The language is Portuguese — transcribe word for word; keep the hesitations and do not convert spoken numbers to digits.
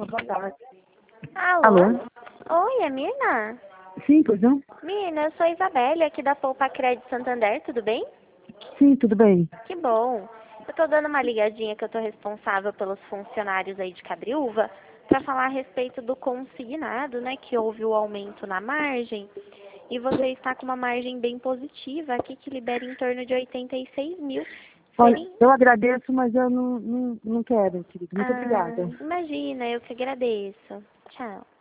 Boa tarde. Alô? Alô? Oi, é Mirna? Sim, pois não? Mirna, eu sou a Isabelle, aqui da Poupa Crédito Santander, tudo bem? Sim, tudo bem. Que bom. Eu tô dando uma ligadinha que eu tô responsável pelos funcionários aí de Cabriúva para falar a respeito do consignado, né, que houve o aumento na margem e você está com uma margem bem positiva aqui que libera em torno de oitenta e seis mil. Olha, Seria... eu agradeço, mas eu não, não, não quero, querido. Muito Ah, obrigada. imagina, eu que agradeço. Tchau.